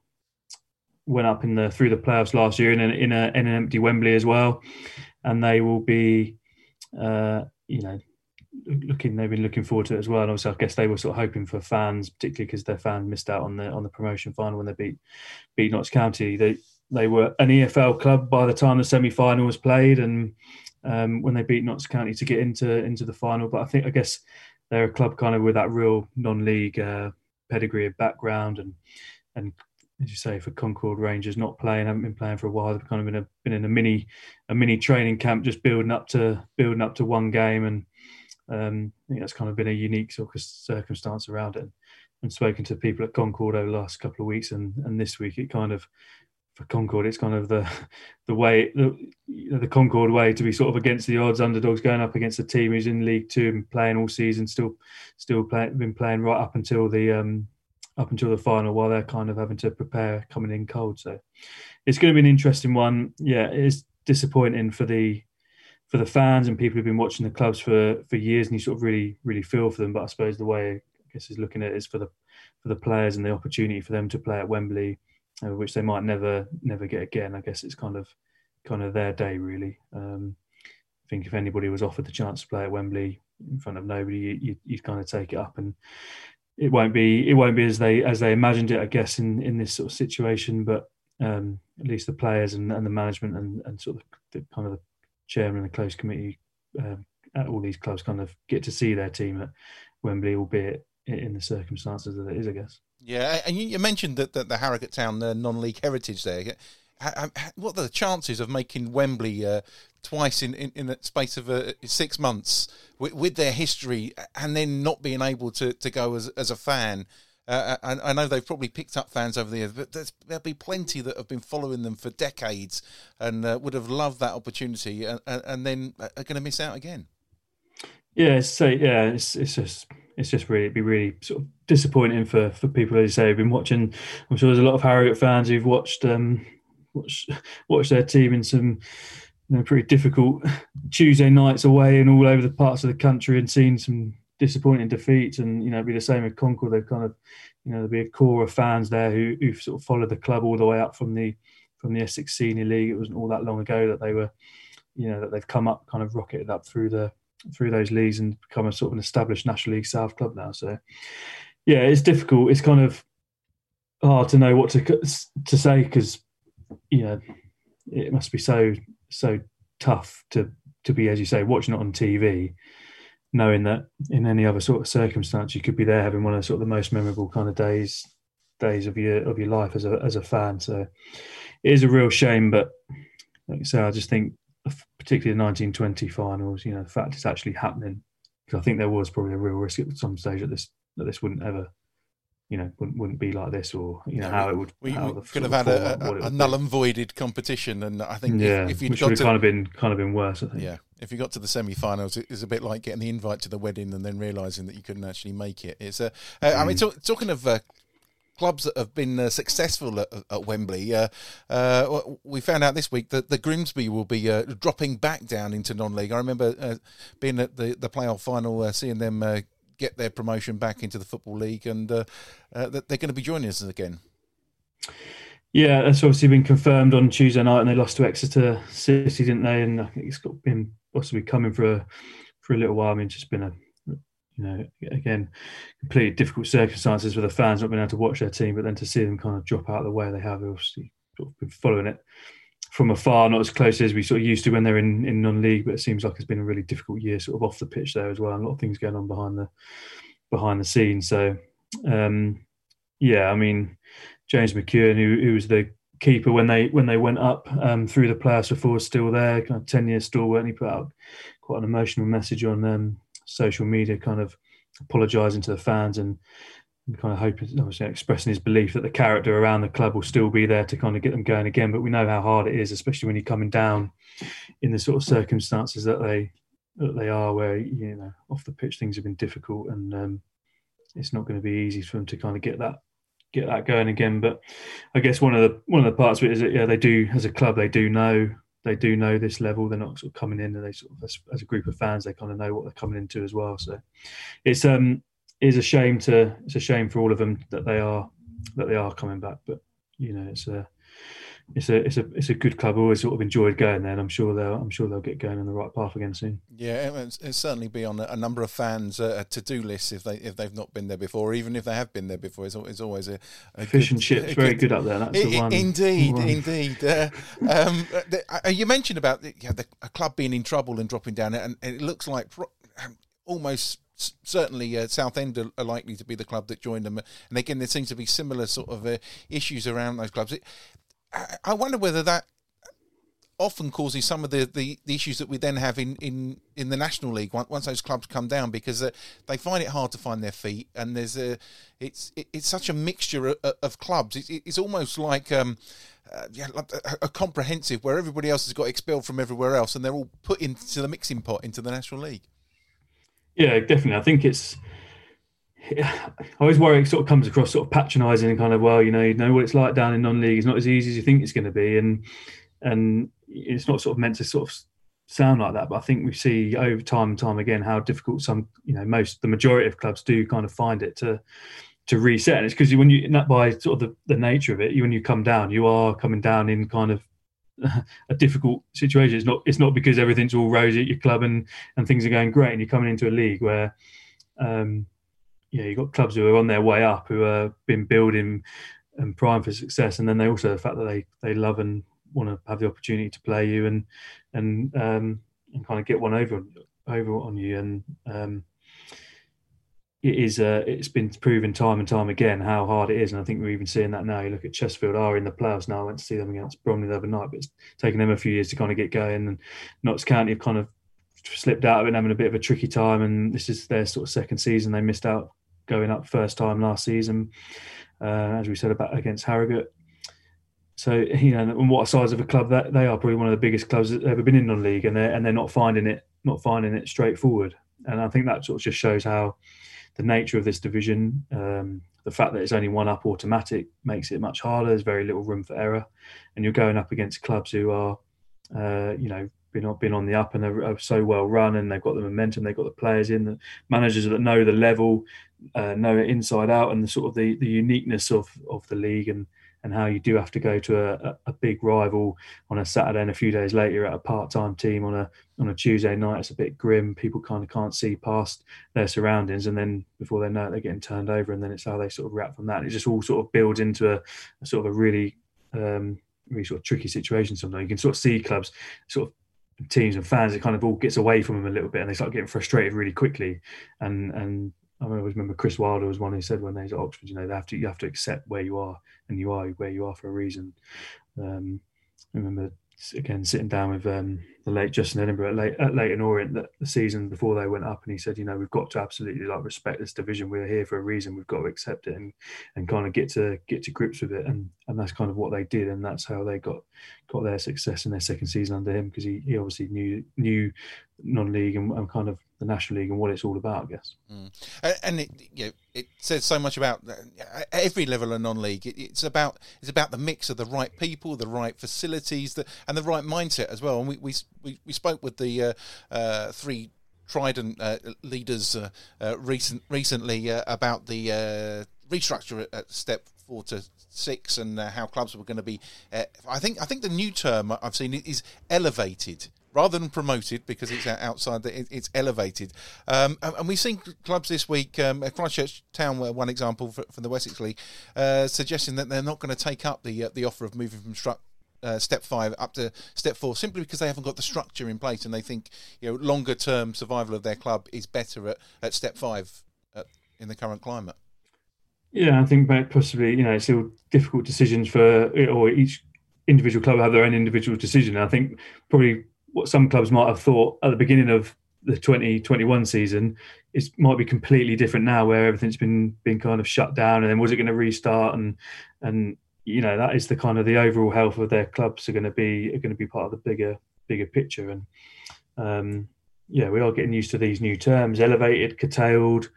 went up in the through the playoffs last year in an in, a, in an empty Wembley as well, and they will be, uh, you know, looking they've been looking forward to it as well. And also, I guess they were sort of hoping for fans, particularly because their fans missed out on the on the promotion final when they beat beat Notts County. They they were an E F L club by the time the semi final was played, and Um, when they beat Notts County to get into into the final. But I think, I guess, they're a club kind of with that real non-league uh, pedigree of background, and and as you say, for Concord Rangers not playing, haven't been playing for a while. They've kind of been a, been in a mini a mini training camp, just building up to building up to one game, and um, I think that's kind of been a unique sort of circumstance around it. And spoken to people at Concord over the last couple of weeks, and and this week it kind of. For Concord, it's kind of the the way the, you know, the Concord way to be sort of against the odds, underdogs going up against a team who's in League Two and playing all season, still still play, been playing right up until the um, up until the final, while they're kind of having to prepare coming in cold. So it's going to be an interesting one. Yeah, it is disappointing for the for the fans and people who've been watching the clubs for for years, and you sort of really really feel for them. But I suppose the way I guess is looking at it is for the for the players and the opportunity for them to play at Wembley. Uh, which they might never never get again. I guess it's kind of kind of their day, really. Um, I think if anybody was offered the chance to play at Wembley in front of nobody, you, you'd kind of take it up, and it won't be it won't be as they as they imagined it, I guess, in, in this sort of situation. But um, at least the players and, and the management and, and sort of the kind of the chairman and the close committee um, at all these clubs kind of get to see their team at Wembley, albeit in the circumstances that it is, I guess. Yeah, and you mentioned that, that the Harrogate Town uh, non-league heritage there. What are the chances of making Wembley uh, twice in, in, in the space of uh, six months with, with their history, and then not being able to, to go as as a fan? Uh, I, I know they've probably picked up fans over the years, but there's, there'll be plenty that have been following them for decades and uh, would have loved that opportunity, and, and then are going to miss out again. Yeah, so yeah, it's it's just it's just really it'd be really sort of disappointing for, for people, as you say, who've been watching. I'm sure there's a lot of Harrogate fans who've watched um, watched watched their team in some, you know, pretty difficult Tuesday nights away and all over the parts of the country, and seen some disappointing defeats. And you know, it'd be the same with Concord. They've kind of, you know, there'll be a core of fans there who who've sort of followed the club all the way up from the from the Essex Senior League. It wasn't all that long ago that they were, you know, that they've come up, kind of rocketed up through the through those leagues and become a sort of an established National League South club now. So yeah, it's difficult. It's kind of hard to know what to to say, because, you know, it must be so so tough to to be, as you say, watching it on T V, knowing that in any other sort of circumstance you could be there having one of the sort of the most memorable kind of days days of your of your life as a as a fan. So it is a real shame, but like I say, I just think, particularly the nineteen twenty finals, you know, the fact it's actually happening, because I think there was probably a real risk at some stage that this that this wouldn't ever, you know, wouldn't, wouldn't be like this, or, you know, no, how we, it would. We, how we the could have had a, a, a null and voided competition, and I think yeah, if, if you'd which got would have to, kind of been kind of been worse, I think. Yeah, if you got to the semi-finals, it was a bit like getting the invite to the wedding and then realising that you couldn't actually make it. It's a, uh, mm. I mean, talk, talking of Uh, clubs that have been uh, successful at, at Wembley. Uh, uh, we found out this week that the Grimsby will be uh, dropping back down into non-league. I remember uh, being at the, the playoff final, uh, seeing them uh, get their promotion back into the Football League, and uh, uh, that they're going to be joining us again. Yeah, that's obviously been confirmed on Tuesday night, and they lost to Exeter City, didn't they? And I think it's got been possibly coming for a, for a little while. I mean, it's just been a, you know, again, completely difficult circumstances for the fans not being able to watch their team, but then to see them kind of drop out of the way they have, obviously sort of been following it from afar, not as close as we sort of used to when they're in, in non-league, but it seems like it's been a really difficult year sort of off the pitch there as well, and a lot of things going on behind the behind the scenes. So, um, yeah, I mean, James McEwen, who, who was the keeper when they when they went up um, through the playoffs before, was still there, kind of ten-year stalwart, and he put out quite an emotional message on um, social media, kind of apologising to the fans and, and kind of hoping, obviously expressing his belief that the character around the club will still be there to kind of get them going again. But we know how hard it is, especially when you're coming down in the sort of circumstances that they that they are, where, you know, off the pitch things have been difficult, and um, it's not going to be easy for them to kind of get that get that going again. But I guess one of the one of the parts of it is that, yeah, they do, as a club, they do know. They do know this level. They're not sort of coming in, and they sort of, as, as a group of fans, they kind of know what they're coming into as well. So it's um it's a shame to it's a shame for all of them that they are that they are coming back. But, you know, it's a it's a it's a it's a good club. I always sort of enjoyed going there, and I'm sure they'll I'm sure they'll get going on the right path again soon. Yeah, it'll certainly be on a number of fans' uh, to-do lists if they if they've not been there before, or even if they have been there before. It's, it's always a, a fish good, and chips, very good, good up there. That's it, the one. Indeed, the one. indeed. Uh, um, the, uh, you mentioned about the, yeah, the a club being in trouble and dropping down, and it looks like pro- almost. Certainly, uh, Southend are, are likely to be the club that joined them, and again, there seems to be similar sort of uh, issues around those clubs. It, I, I wonder whether that often causes some of the, the, the issues that we then have in, in, in the National League once, once those clubs come down, because uh, they find it hard to find their feet, and there's a it's it, it's such a mixture of, of clubs. It's, it's almost like um, uh, yeah, like a, a comprehensive where everybody else has got expelled from everywhere else, and they're all put into the mixing pot into the National League. Yeah, definitely. I think it's. I always worry it sort of comes across sort of patronising and kind of, well, you know, you know what it's like down in non-league. It's not as easy as you think it's going to be, and and it's not sort of meant to sort of sound like that. But I think we see over time and time again how difficult some, you know, most the majority of clubs do kind of find it to to reset. And it's because when you, by sort of the, the nature of it, you, when you come down, you are coming down in kind of a difficult situation. It's not it's not because everything's all rosy at your club and, and things are going great, and you're coming into a league where um, yeah, you've got clubs who are on their way up, who have been building and primed for success, and then they also the fact that they, they love and want to have the opportunity to play you and and um, and kind of get one over over on you. And um, it is uh, it's been proven time and time again how hard it is, and I think we're even seeing that now. You look at Chesterfield are in the playoffs now. I went to see them against Bromley the other night, but it's taken them a few years to kind of get going, and Notts County have kind of slipped out of it and having a bit of a tricky time, and this is their sort of second season. They missed out going up first time last season, uh, as we said about against Harrogate. So, you know, and what a size of a club that they are, probably one of the biggest clubs that have ever been in non-league, and they're and they're not finding it not finding it straightforward. And I think that sort of just shows how the nature of this division, um, the fact that it's only one up automatic makes it much harder. There's very little room for error, and you're going up against clubs who are, uh, you know, been been on the up and are, are so well run, and they've got the momentum, they've got the players in, the managers that know the level, uh, know it inside out, and the sort of the, the uniqueness of of the league, and and how you do have to go to a, a big rival on a Saturday, and a few days later at a part-time team on a on a Tuesday night. It's a bit grim. People kind of can't see past their surroundings, and then before they know it, they're getting turned over, and then it's how they sort of react from that. And it just all sort of builds into a, a sort of a really, um, really sort of tricky situation sometimes. You can sort of see clubs, sort of teams and fans, it kind of all gets away from them a little bit, and they start getting frustrated really quickly. And and I always remember Chris Wilder was one who said when they was at Oxford, you know, they have to you have to accept where you are, and you are where you are for a reason. Um, I remember again sitting down with um, the late Justin Edinburgh at, late, at Leyton Orient that the season before they went up, and he said, you know, we've got to absolutely like respect this division. We're here for a reason. We've got to accept it and and kind of get to get to grips with it. And and that's kind of what they did, and that's how they got got their success in their second season under him, because he, he obviously knew knew non-league and, and kind of the National League and what it's all about, I guess. Mm. And it, you know, it says so much about every level of non-league. It, it's about it's about the mix of the right people, the right facilities, the, and the right mindset as well. And we we we, we spoke with the uh, uh, three Trident uh, leaders uh, uh, recent recently uh, about the uh, restructure at, at step four to six, and uh, how clubs were going to be. Uh, I think I think the new term I've seen is elevated, rather than promoted, because it's outside, it's elevated. Um, and we've seen clubs this week, um, Christchurch Town were one example for, for the Wessex League, uh, suggesting that they're not going to take up the uh, the offer of moving from stru- uh, step five up to step four, simply because they haven't got the structure in place, and they think, you know, longer term survival of their club is better at, at step five uh, in the current climate. Yeah, I think possibly, you know, it's still difficult decisions for, or each individual club have their own individual decision. I think probably what some clubs might have thought at the beginning of the twenty twenty-one season is might be completely different now, where everything's been been kind of shut down, and then was it going to restart, and and you know, that is the kind of the overall health of their clubs are going to be are going to be part of the bigger bigger picture. And um, yeah, we are getting used to these new terms: elevated, curtailed,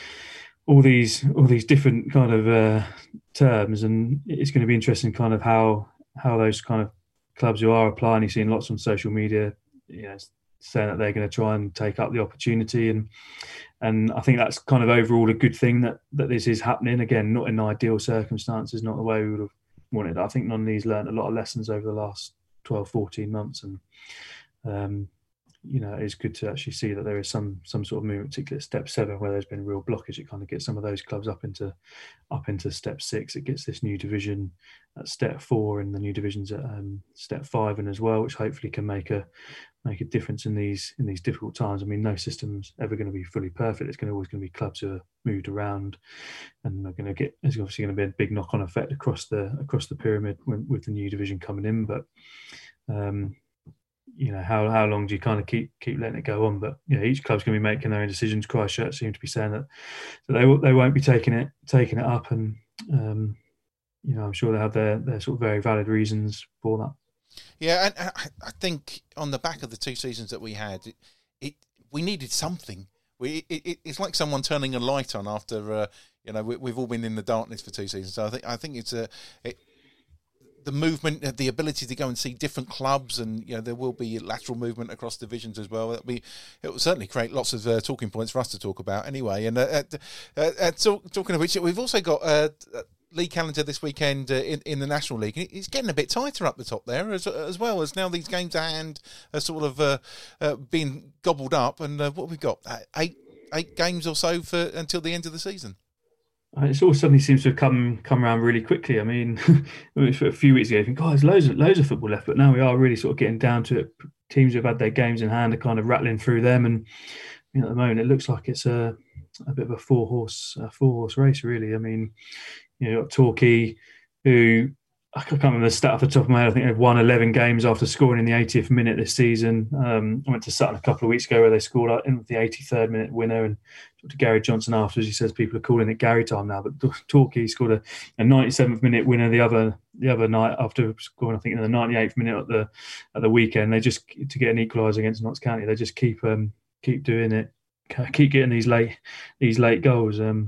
all these all these different kind of uh, terms, and it's going to be interesting kind of how how those kind of clubs who are applying, you've seen lots on social media, you know, saying that they're going to try and take up the opportunity, and and I think that's kind of overall a good thing that that this is happening. Again, not in ideal circumstances, not the way we would have wanted. I think non-league's learned a lot of lessons over the last twelve, fourteen months, and um, you know, it's good to actually see that there is some some sort of movement, particularly at step seven, where there's been real blockage. It kind of gets some of those clubs up into up into step six. It gets this new division at step four, and the new divisions at um, step five, and as well, which hopefully can make a make a difference in these in these difficult times. I mean, no system's ever going to be fully perfect. It's going to always going to be clubs who are moved around, and they're going to get. There's obviously going to be a big knock-on effect across the across the pyramid when, with the new division coming in, but. Um, You know, how how long do you kind of keep keep letting it go on? But you know, each club's going to be making their own decisions. Christchurch seem to be saying that, that they they won't be taking it taking it up, and um, you know, I'm sure they have their their sort of very valid reasons for that. Yeah, and I think on the back of the two seasons that we had, it, it we needed something. We it, it, it's like someone turning a light on after uh, you know we, we've all been in the darkness for two seasons. So I think I think it's a. It, the movement, the ability to go and see different clubs, and you know there will be lateral movement across divisions as well. It'll be, it will certainly create lots of uh, talking points for us to talk about anyway. And uh, uh, uh, talk, talking of which, we've also got uh, league calendar this weekend uh, in, in the National League. It's getting a bit tighter up the top there as, as well, as now these games at hand are sort of uh, uh, being gobbled up. And uh, what have we got? Uh, eight eight games or so for until the end of the season. It all suddenly seems to have come come around really quickly. I mean, a few weeks ago, you think, oh, there's loads of, loads of football left. But now we are really sort of getting down to it. Teams who have had their games in hand are kind of rattling through them. And you know, at the moment, it looks like it's a, a bit of a four-horse a four-horse race, really. I mean, you know, you've got Torquay, who, I can't remember the stat off the top of my head. I think they've won eleven games after scoring in the eightieth minute this season. Um, I went to Sutton a couple of weeks ago where they scored in the eighty-third minute winner, and talked to Gary Johnson afterwards. He says people are calling it Gary time now, but Torquay scored a, a ninety-seventh minute winner the other the other night after scoring, I think, in the ninety-eighth minute at the at the weekend. They just, to get an equaliser against Notts County, they just keep um, keep doing it, keep getting these late these late goals. Um,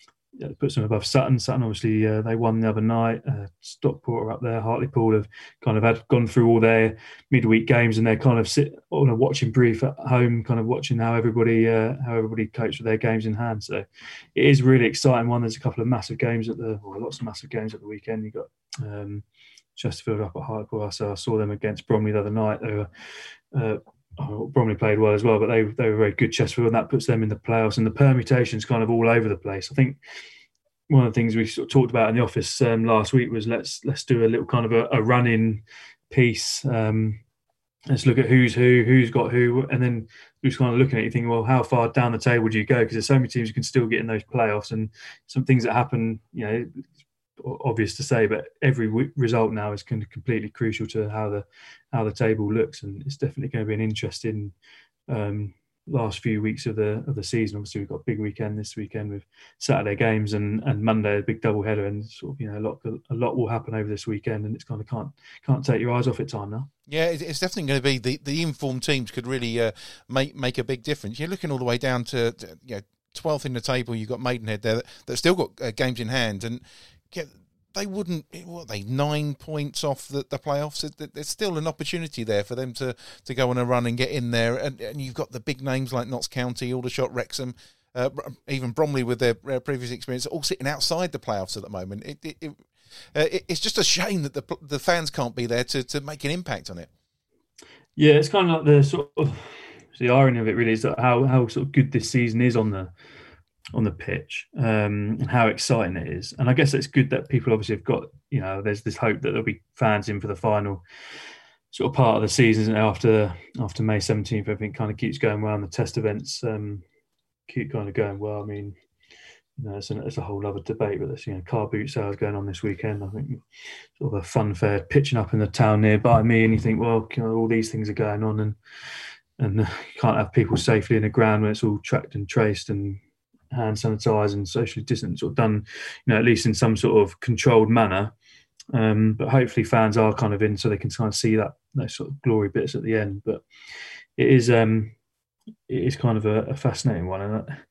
It puts them above Sutton. Sutton, obviously, uh, they won the other night. Uh, Stockport are up there. Hartlepool have kind of had gone through all their midweek games, and they're kind of sit on a watching brief at home, kind of watching how everybody uh, how everybody copes with their games in hand. So it is really exciting one. There's a couple of massive games at the, well, lots of massive games at the weekend. You got um, Chesterfield up at Hartlepool. So I saw them against Bromley the other night. They were. Uh, Oh, Bromley played well as well, but they they were very good, Chesterfield, and that puts them in the playoffs. And the permutations kind of all over the place. I think one of the things we sort of talked about in the office um, last week was let's let's do a little kind of a, a run-in piece. Um, let's look at who's who, who's got who, and then just kind of looking at it, you think, well, how far down the table do you go? Because there's so many teams who can still get in those playoffs, and some things that happen, you know, obvious to say, but every w- result now is kind of completely crucial to how the how the table looks, and it's definitely going to be an interesting um, last few weeks of the of the season. Obviously, we've got a big weekend this weekend with Saturday games and, and Monday a big double header, and sort of, you know, a lot a lot will happen over this weekend, and it's kind of can't can't take your eyes off it time now. Yeah, it's definitely going to be the, the informed teams could really uh, make make a big difference. You're looking all the way down to, to you know, twelfth in the table. You've got Maidenhead there that, that still got uh, games in hand, and get. They wouldn't, what are they, nine points off the, the playoffs? There's still an opportunity there for them to, to go on a run and get in there. And, and you've got the big names like Notts County, Aldershot, Wrexham, uh, even Bromley with their uh, previous experience, all sitting outside the playoffs at the moment. It, it, it, uh, it, it's just a shame that the the fans can't be there to, to make an impact on it. Yeah, it's kind of like the sort of, the irony of it really is that how, how sort of good this season is on the on the pitch, um, and how exciting it is. And I guess it's good that people obviously have got, you know, there's this hope that there'll be fans in for the final sort of part of the season, isn't it? After after May seventeenth, everything kind of keeps going well, and the test events um, keep kind of going well. I mean, you know, it's, an, it's a whole other debate, but there's, you know, car boot sales going on this weekend. I think sort of a fun fair pitching up in the town nearby me, and you think, well, you know, all these things are going on, and and you can't have people safely in the ground when it's all tracked and traced and hand sanitised and socially distant, sort of done, you know, at least in some sort of controlled manner. Um, but hopefully fans are kind of in so they can kind of see that those sort of glory bits at the end. But it is um, it is kind of a, a fascinating one, and I,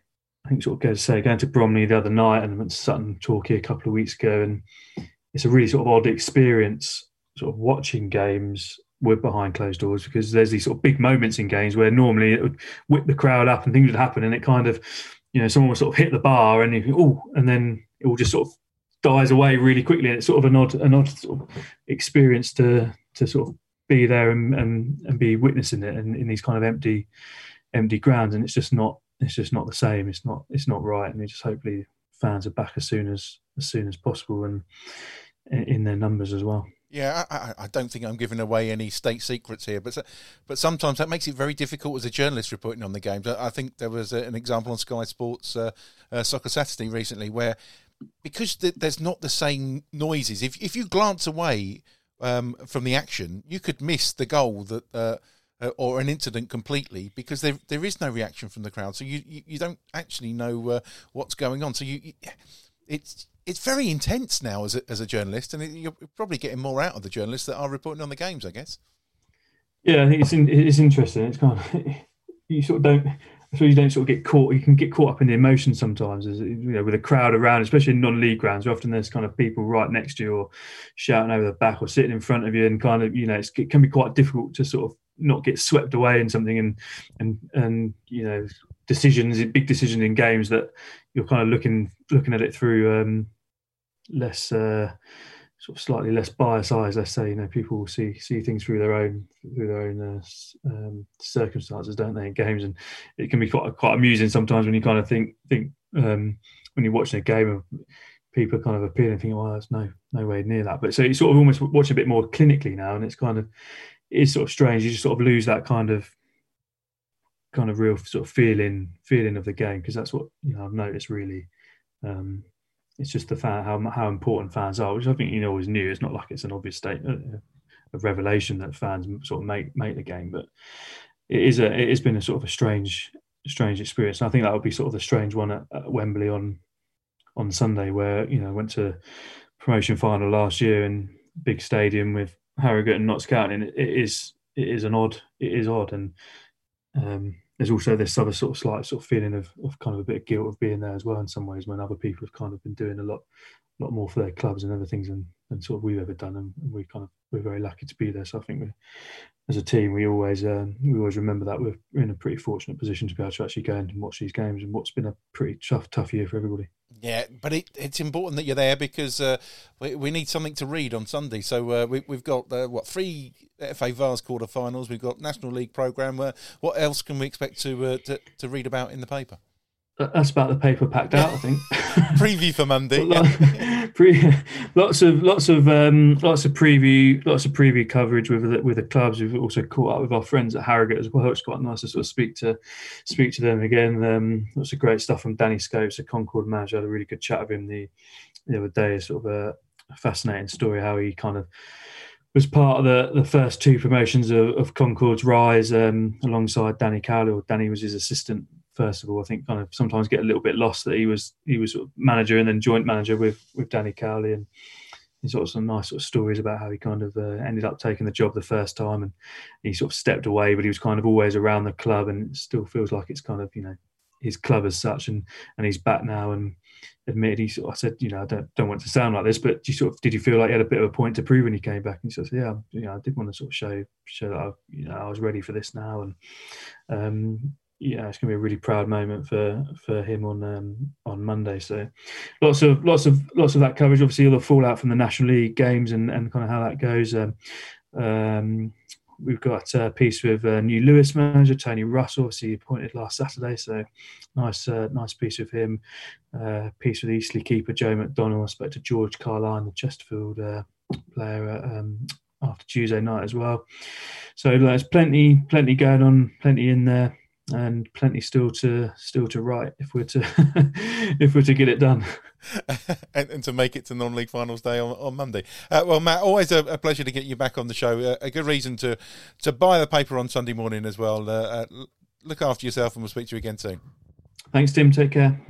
I think sort of go to say going to Bromley the other night and went to Sutton Torquay a couple of weeks ago, and it's a really sort of odd experience, sort of watching games with behind closed doors, because there's these sort of big moments in games where normally it would whip the crowd up and things would happen, and it kind of, you know, someone will sort of hit the bar and you think, oh, and then it will just sort of dies away really quickly. And it's sort of an odd, an odd sort of experience to to sort of be there and and, and be witnessing it in, in these kind of empty empty grounds. And it's just not it's just not the same. It's not it's not right. And just hopefully fans are back as soon as as soon as possible, and in their numbers as well. Yeah, I, I don't think I'm giving away any state secrets here, but but sometimes that makes it very difficult as a journalist reporting on the games. I think there was an example on Sky Sports uh, uh, Soccer Saturday recently where, because the, there's not the same noises, if if you glance away um, from the action, you could miss the goal that uh, uh, or an incident completely, because there there is no reaction from the crowd, so you you, you don't actually know uh, what's going on. So you, you it's. It's very intense now as a, as a journalist, and you're probably getting more out of the journalists that are reporting on the games, I guess. Yeah, I think it's in, it's interesting. It's kind of, you sort of don't, so you don't sort of get caught. You can get caught up in the emotion sometimes, as you know, with a crowd around, especially in non-league grounds. Where often there's kind of people right next to you, or shouting over the back, or sitting in front of you, and kind of, you know, it's, it can be quite difficult to sort of not get swept away in something, and and and you know, decisions, big decisions in games that you're kind of looking looking at it through um, less uh, sort of slightly less biased eyes. Let's say, you know, people will see see things through their own through their own uh, um, circumstances, don't they, in games, and it can be quite quite amusing sometimes when you kind of think think um, when you're watching a game of people kind of appealing and thinking, well, there's no no way near that. But so you sort of almost watch a bit more clinically now, and it's kind of it's sort of strange. You just sort of lose that kind of kind of real sort of feeling feeling of the game, because that's what, you know, I've noticed really. Um, it's just the fan, how how important fans are, which I think you always knew. It's not like it's an obvious statement of revelation that fans sort of make make the game, but it is a it has been a sort of a strange strange experience. And I think that would be sort of the strange one at, at Wembley on on Sunday, where, you know, went to promotion final last year in big stadium with Harrogate and Notts County, and it, it is it is an odd it is odd and um, there's also this other sort of slight sort of feeling of, of kind of a bit of guilt of being there as well in some ways, when other people have kind of been doing a lot lot more for their clubs and other things than, than sort of we've ever done, and we kind of we're very lucky to be there. So I think we, as a team, we always um, we always remember that we're in a pretty fortunate position to be able to actually go and watch these games, and what's been a pretty tough tough year for everybody. Yeah, but it, it's important that you're there, because uh, we, we need something to read on Sunday. So uh, we, we've got, uh, what, three F A Vars quarter-finals. We've got National League programme. Uh, what else can we expect to, uh, to to read about in the paper? That's about the paper packed out, I think. Preview for Monday. lots of lots of um, lots of preview lots of preview coverage with the, with the clubs. We've also caught up with our friends at Harrogate as well. It's quite nice to sort of speak to speak to them again. Um, lots of great stuff from Danny Scopes, the Concord manager. I had a really good chat with him the the other day. It's sort of a, a fascinating story how he kind of was part of the, the first two promotions of, of Concord's rise, um, alongside Danny Cowley. Or Danny was his assistant. First of all, I think kind of sometimes get a little bit lost that he was he was sort of manager and then joint manager with with Danny Cowley, and he's sort of some nice sort of stories about how he kind of uh, ended up taking the job the first time, and he sort of stepped away, but he was kind of always around the club, and it still feels like it's kind of, you know, his club as such, and and he's back now. And admitted, he sort of, I said, you know, I don't don't want to sound like this, but you sort of did you feel like you had a bit of a point to prove when he came back? And he sort of said, yeah, you know, I did want to sort of show show that I, you know, I was ready for this now, and um. Yeah, it's going to be a really proud moment for, for him on um, on Monday. So, lots of lots of lots of that coverage. Obviously, all the fallout from the National League games and, and kind of how that goes. Um, um, we've got a piece with uh, new Lewis manager Tony Russell, obviously appointed last Saturday. So, nice uh, nice piece with him. Uh, piece with Eastleigh keeper Joe McDonnell. I spoke to George Carline, the Chesterfield uh, player, um, after Tuesday night as well. So, there's plenty plenty going on, plenty in there. And plenty still to still to write if we're to if we're to get it done, and, and to make it to non-league finals day on, on Monday. Uh, well, Matt, always a, a pleasure to get you back on the show. Uh, a good reason to to buy the paper on Sunday morning as well. Uh, uh, look after yourself, and we'll speak to you again soon. Thanks, Tim. Take care.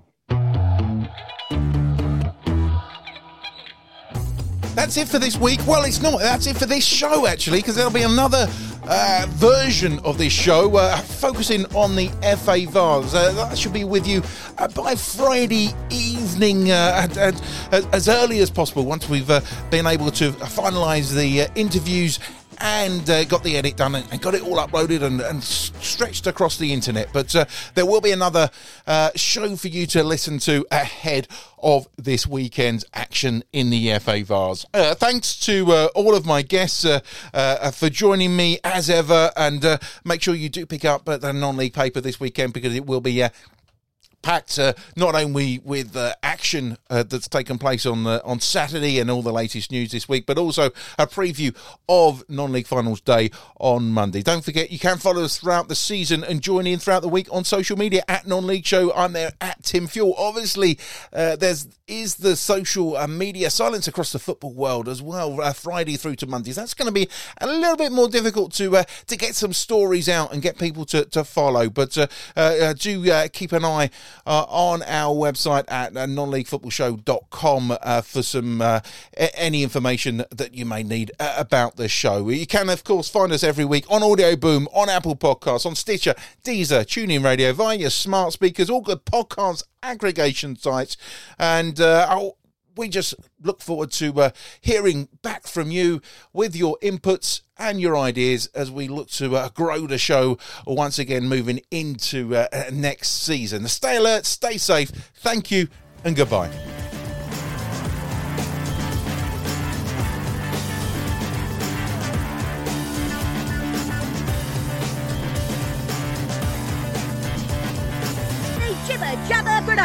That's it for this week. Well, it's not. That's it for this show, actually, because there'll be another uh, version of this show uh, focusing on the F A Vars. Uh, that should be with you uh, by Friday evening, uh, at, at, at, as early as possible, once we've uh, been able to finalise the uh, interviews and uh, got the edit done and got it all uploaded and, and stretched across the internet. But uh, there will be another uh, show for you to listen to ahead of this weekend's action in the F A Vars. Uh, thanks to uh, all of my guests uh, uh, for joining me as ever, and uh, make sure you do pick up uh, the non-league paper this weekend, because it will be uh, packed uh, not only with uh, action uh, that's taken place on uh, on Saturday and all the latest news this week, but also a preview of non-league finals day on Monday. Don't forget, you can follow us throughout the season and join in throughout the week on social media at Non-League Show. I'm there at Tim Fuel. Obviously, uh, there's is the social uh, media silence across the football world as well, uh, Friday through to Mondays. That's going to be a little bit more difficult to uh, to get some stories out and get people to, to follow, but uh, uh, do uh, keep an eye Uh, on our website at uh, non league football show dot com uh, for some uh, any information that you may need uh, about the show. You can, of course, find us every week on Audio Boom, on Apple Podcasts, on Stitcher, Deezer, TuneIn Radio, via your smart speakers, all good podcast aggregation sites. And uh, I'll we just look forward to uh, hearing back from you with your inputs and your ideas as we look to uh, grow the show once again moving into uh, next season. Stay alert, stay safe. Thank you and goodbye.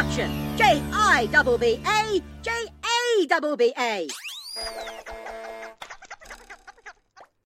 production. J I B B A, J A B B A.